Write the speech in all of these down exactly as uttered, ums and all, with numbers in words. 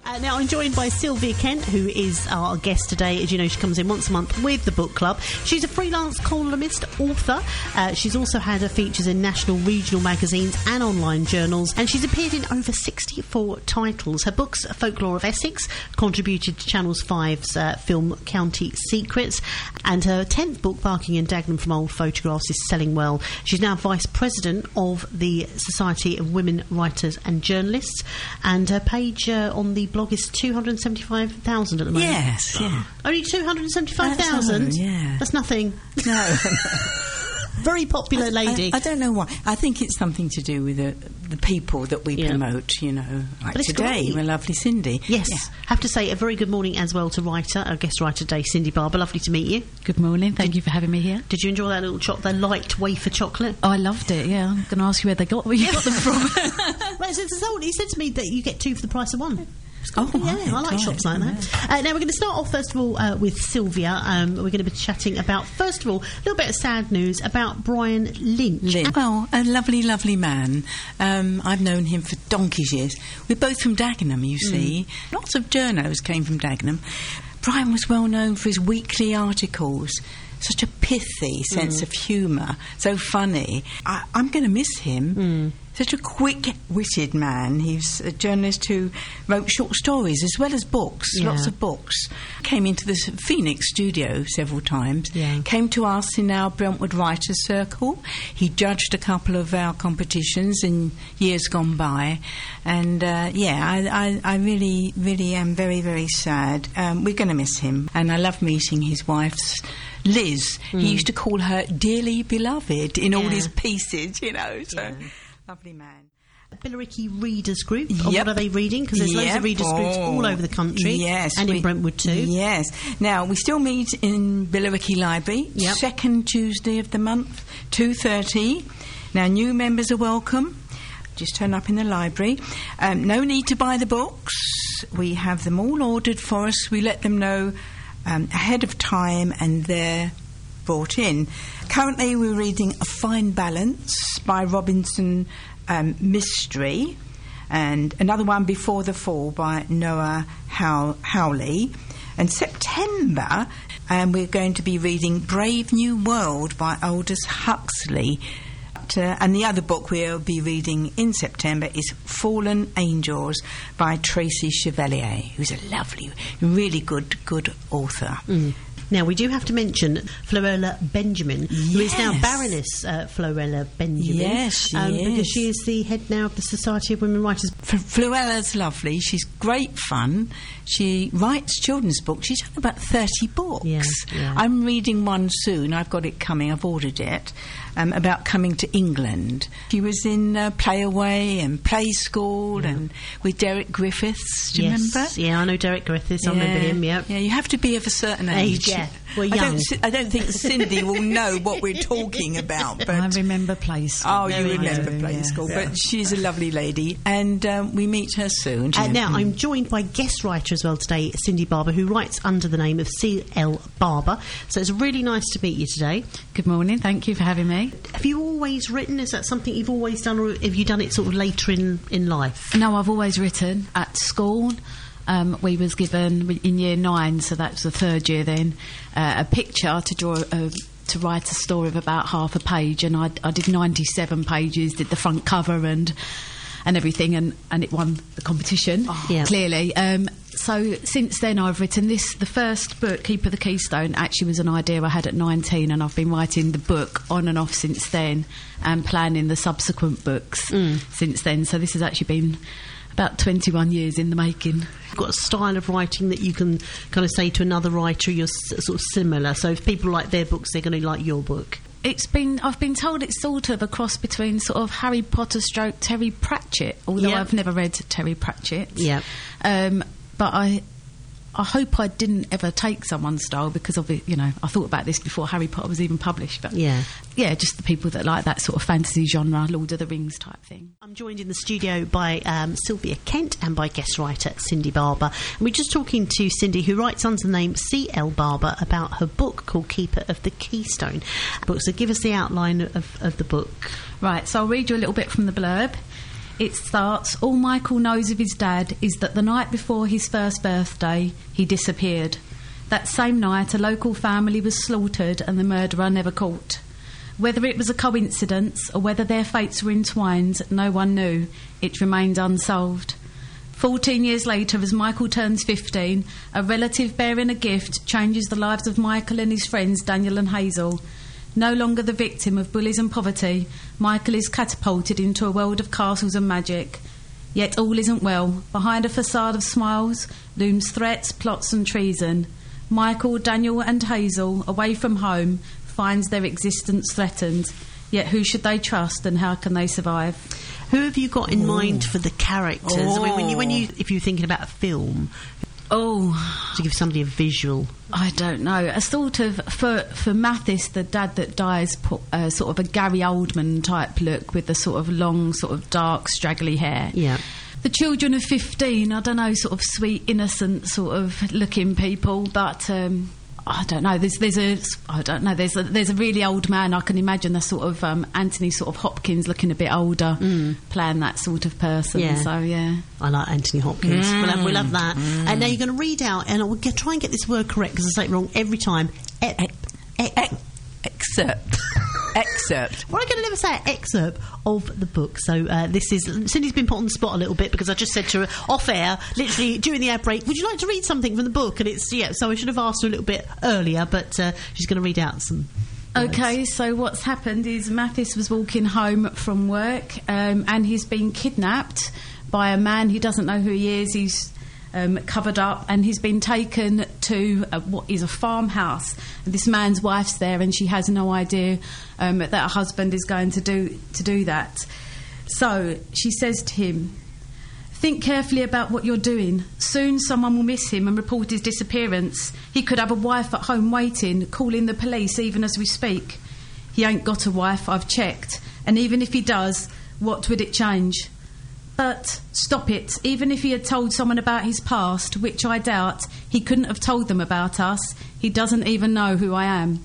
Uh, now, I'm joined by Sylvia Kent, who is our guest today. As you know, she comes in once a month with the book club. She's a freelance columnist, author. Uh, she's also had her features in national, regional magazines and online journals, and she's appeared in over sixty-four titles. Her books, Folklore of Essex, contributed to Channel five's uh, film County Secrets, and her tenth book, Barking and Dagenham from Old Photographs, is selling well. She's now vice president of the Society of Women Writers and Journalists, and her page uh, on the blog is two hundred seventy-five thousand at the moment. Yes, yeah. Only two hundred seventy-five thousand? Yeah. That's nothing. No. Very popular lady. I, I don't know why. I think it's something to do with the, the people that we Yeah. promote, you know. Like But it's today, great. we're lovely Cindy. Yes. Yeah. Have to say a very good morning as well to writer, our guest writer today, Cindy Barber. Lovely to meet you. Good morning. Thank you for having me here. Did you enjoy that little choc, the light wafer chocolate? Oh, I loved it, yeah. I'm going to ask you where they got, where you got them from. Well, it's, it's old. He said to me that you get two for the price of one. Oh, yeah, right, I like right, shops like that. Uh, now, we're going to start off, first of all, uh, with Sylvia. Um, we're going to be chatting about, first of all, a little bit of sad news about Brian Lynch. Lynn. Well, a lovely, lovely man. Um, I've known him for donkey's years. We're both from Dagenham, you see. Mm. Lots of journos came from Dagenham. Brian was well known for his weekly articles. Such a pithy sense mm. of humour. So funny. I, I'm going to miss him. Mm. Such a quick-witted man. He's a journalist who wrote short stories as well as books, yeah. lots of books. Came into the Phoenix studio several times. Yeah. Came to us in our Brentwood Writers' Circle. He judged a couple of our competitions in years gone by. And, uh, yeah, I, I, I really, really am very, very sad. Um, we're going to miss him. And I love meeting his wife's Liz. Mm. He used to call her dearly beloved in yeah. all his pieces, you know, so... Yeah. Lovely man. Billericay Readers Group. Yep. What are they reading? Because there's yep. loads of readers oh. groups all over the country. Yes. And we, in Brentwood too. Yes. Now, we still meet in Billericay Library, yep. second Tuesday of the month, two thirty. Now, new members are welcome. Just turn up in the library. Um, no need to buy the books. We have them all ordered for us. We let them know um, ahead of time, and they're brought in. Currently we're reading A Fine Balance by Robinson um, Mystery, and another one, Before the Fall, by Noah How- Howley. And September um, we're going to be reading Brave New World by Aldous Huxley. Uh, and the other book we'll be reading in September is Fallen Angels by Tracy Chevalier, who's a lovely, really good, good author. Mm. Now, we do have to mention Florella Benjamin, yes. who is now Baroness uh, Florella Benjamin. Yes, she um, is. Because she is the head now of the Society of Women Writers. F- Florella's lovely. She's great fun. She writes children's books. She's done about thirty books. Yeah, yeah. I'm reading one soon. I've got it coming. I've ordered it. Um, about coming to England. She was in uh, Play Away and Play School yeah. and with Derek Griffiths. Do you yes. remember? Yeah, I know Derek Griffiths. Yeah. I remember him, yeah. Yeah, you have to be of a certain age. age yeah. Well, I young. don't, I don't think Cindy will know what we're talking about. But I remember Play School. Oh, you remember do, Play yeah. School. Yeah. But she's a lovely lady, and um, we meet her soon. Uh, now, I'm joined by guest writer as well today, Cindy Barber, who writes under the name of C L Barber. So it's really nice to meet you today. Good morning. Thank you for having me. Have you always written? Is that something you've always done, or have you done it sort of later in, in life? No, I've always written. At school, um, we was given in year nine, so that's the third year then, uh, a picture to draw a, to write a story of about half a page, and I, I did ninety-seven pages, did the front cover and and everything, and, and it won the competition, oh. yeah. clearly. Um, so since then I've written this. The first book, Keeper of the Keystone, actually was an idea I had at nineteen, and I've been writing the book on and off since then and planning the subsequent books mm. since then. So this has actually been about twenty-one years in the making. You've got a style of writing that you can kind of say to another writer you're s- sort of similar. So if people like their books, they're going to like your book. It's been, I've been told it's sort of a cross between sort of Harry Potter stroke Terry Pratchett, although yep. I've never read Terry Pratchett. Yeah. Um, but I I hope I didn't ever take someone's style, because of it, you know, I thought about this before Harry Potter was even published. But yeah, yeah, just the people that like that sort of fantasy genre, Lord of the Rings type thing. I'm joined in the studio by um, Sylvia Kent and by guest writer Cindy Barber. And we're just talking to Cindy, who writes under the name C L Barber, about her book called Keeper of the Keystone. So give us the outline of, of the book. Right, so I'll read you a little bit from the blurb. It starts, all Michael knows of his dad is that the night before his first birthday, he disappeared. That same night, a local family was slaughtered and the murderer never caught. Whether it was a coincidence or whether their fates were entwined, no one knew. It remained unsolved. Fourteen years later, as Michael turns fifteen, a relative bearing a gift changes the lives of Michael and his friends Daniel and Hazel. No longer the victim of bullies and poverty, Michael is catapulted into a world of castles and magic. Yet all isn't well. Behind a facade of smiles looms threats, plots and treason. Michael, Daniel and Hazel, away from home, finds their existence threatened. Yet who should they trust and how can they survive? Who have you got in Ooh. mind for the characters? Oh. I mean, when you, when you, if you're thinking about a film, Oh, to give somebody a visual. I don't know. A sort of, for for Mathis, the dad that dies, put uh, sort of a Gary Oldman type look with the sort of long, sort of dark, straggly hair. Yeah. The children of fifteen, I don't know, sort of sweet, innocent sort of looking people, but um, I don't know. There's there's a I don't know. There's a there's a really old man. I can imagine the sort of um, Anthony sort of Hopkins looking a bit older, Mm. playing that sort of person. Yeah. So yeah. I like Anthony Hopkins. Mm. We'll, have, we'll have that. And now you're going to read out, and I'll get, try and get this word correct because I say it wrong every time. Ep, ep, Ex- excerpt. Excerpt. Well, I'm going to never say it, excerpt of the book. So uh, this is Cindy's been put on the spot a little bit because I just said to her off air, literally during the ad break, would you like to read something from the book? And it's yeah. So I should have asked her a little bit earlier, but uh, she's going to read out some. words. Okay, so what's happened is Mathis was walking home from work um, and he's been kidnapped by a man. He doesn't know who he is. He's um, covered up and he's been taken to uh, what is a farmhouse. And this man's wife's there and she has no idea um, that her husband is going to do to do that. So she says to him, "Think carefully about what you're doing. Soon someone will miss him and report his disappearance. He could have a wife at home waiting, calling the police even as we speak. He ain't got a wife, I've checked. And even if he does, what would it change? But stop it. Even if he had told someone about his past, which I doubt, he couldn't have told them about us. He doesn't even know who I am."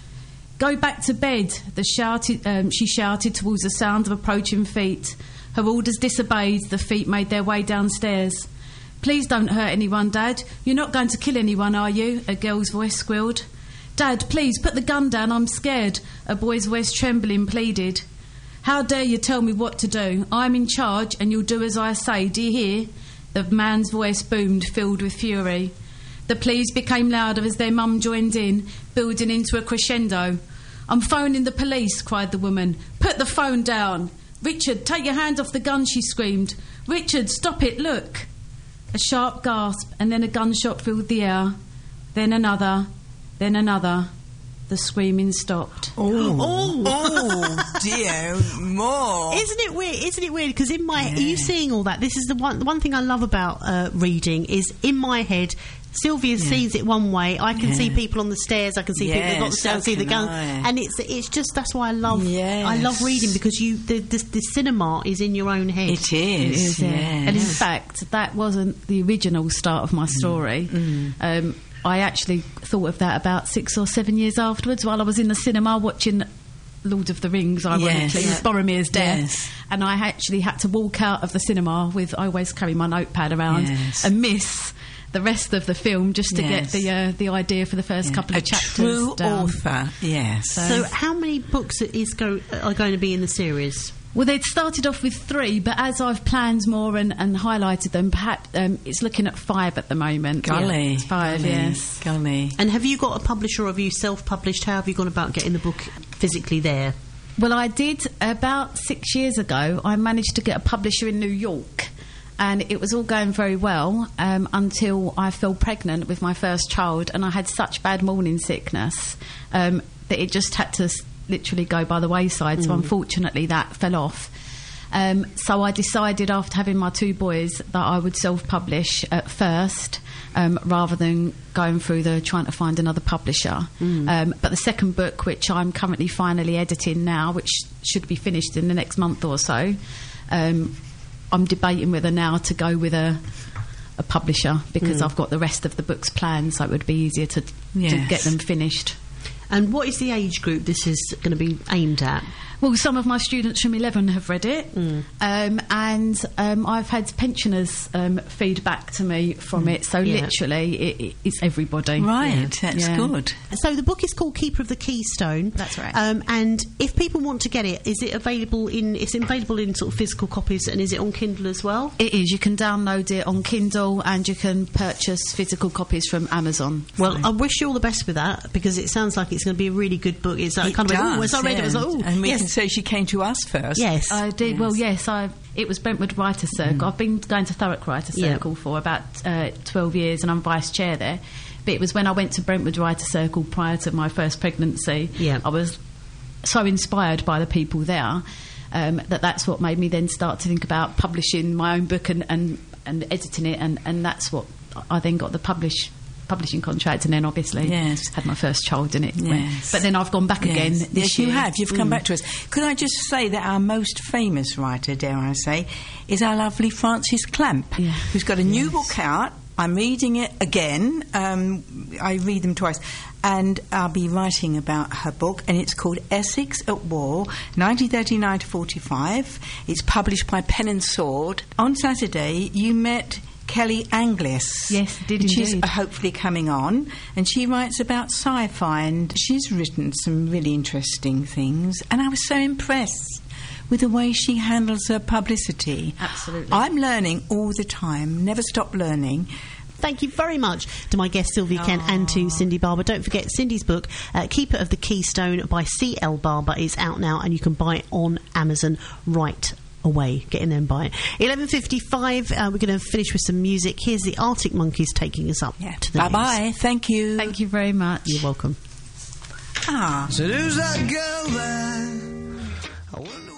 "Go back to bed," the shouted, um, she shouted towards the sound of approaching feet. Her orders disobeyed, the feet made their way downstairs. "Please don't hurt anyone, Dad. You're not going to kill anyone, are you?" a girl's voice squealed. "Dad, please, put the gun down, I'm scared," a boy's voice trembling pleaded. "How dare you tell me what to do? I'm in charge and you'll do as I say, do you hear?" The man's voice boomed, filled with fury. The pleas became louder as their mum joined in, building into a crescendo. "I'm phoning the police," cried the woman. "Put the phone down." "Richard, take your hand off the gun," she screamed. "Richard, stop it, look." A sharp gasp and then a gunshot filled the air. Then another, then another. The screaming stopped. Oh, Oh. oh dear, more. Isn't it weird? Isn't it weird? Because in my, Yeah. are you seeing all that? This is the one. The one thing I love about uh, reading is in my head. Sylvia Yeah. sees it one way. I can Yeah. see people on the stairs. I can see people Yes, on the stairs. I so see the can gun, I. and it's it's just that's why I love. Yes. I love reading because you the, the the cinema is in your own head. It is, yeah. yes. And in fact, that wasn't the original start of my story. Mm. Um, I actually thought of that about six or seven years afterwards while I was in the cinema watching Lord of the Rings, ironically, Yes. Boromir's death. Yes. And I actually had to walk out of the cinema with, I always carry my notepad around, Yes. and miss the rest of the film just to Yes. get the uh, the idea for the first Yeah. couple of a chapters true down. author, yes. So, how many books is go, are going to be in the series? Well, they'd started off with three, but as I've planned more and, and highlighted them, perhaps um, it's looking at five at the moment. Golly, Yeah, it's five, golly, yes. golly. And have you got a publisher or have you self-published? How have you gone about getting the book physically there? Well, I did about six years ago. I managed to get a publisher in New York, and it was all going very well um, until I fell pregnant with my first child, and I had such bad morning sickness um, that it just had to s- literally go by the wayside. So unfortunately, that fell off. Um, so I decided after having my two boys that I would self-publish at first, um, rather than going through the trying to find another publisher. Um, but the second book, which I'm currently finally editing now, which should be finished in the next month or so, um, I'm debating whether now to go with a a publisher because I've got the rest of the books planned, so it would be easier to, to Yes. get them finished. And what is the age group this is going to be aimed at? Well, some of my students from eleven have read it, mm. um, and um, I've had pensioners um, feedback to me from mm. it. So yeah. literally, it, it, it's everybody. Right, yeah. that's yeah. good. So the book is called Keeper of the Keystone. That's right. Um, and if people want to get it, is it available in? It's available in sort of physical copies, and is it on Kindle as well? It is. You can download it on Kindle, and you can purchase physical copies from Amazon. Well, so. I wish you all the best with that, because it sounds like it's going to be a really good book. It's like it kind of does, like, oh, as I read yeah. it, I was like, oh, and we yes. can say she came to us first. Yes, I did. Yes. Well, yes, I. It was Brentwood Writer Circle. Mm. I've been going to Thurrock Writer Circle yeah. for about uh, twelve years, and I'm vice chair there. But it was when I went to Brentwood Writer Circle prior to my first pregnancy. Yeah. I was so inspired by the people there um, that that's what made me then start to think about publishing my own book and, and, and editing it, and, and that's what I then got the publish. publishing contract, and then obviously yes. had my first child in it. Yes. But then I've gone back yes. again this yes, year. you have. You've come mm. back to us. Could I just say that our most famous writer, dare I say, is our lovely Frances Clamp, yeah. who's got a new yes. book out. I'm reading it again. Um, I read them twice. And I'll be writing about her book, and it's called Essex at War, nineteen thirty-nine to forty-five. It's published by Pen and Sword. On Saturday, you met Kelly Anglis. Yes, did She's indeed. hopefully coming on, and she writes about sci-fi, and she's written some really interesting things, and I was so impressed with the way she handles her publicity. Absolutely. I'm learning all the time, never stop learning. Thank you very much to my guest Sylvia Aww. Kent and to Cindy Barber. Don't forget Cindy's book, uh, Keeper of the Keystone by C L Barber, is out now, and you can buy it on Amazon right away. Get in there and buy it. eleven fifty-five, uh, we're going to finish with some music. Here's the Arctic Monkeys taking us up Yeah. to the Bye-bye. news. Thank you. Thank you very much. You're welcome. Ah. So who's that girl there? I wonder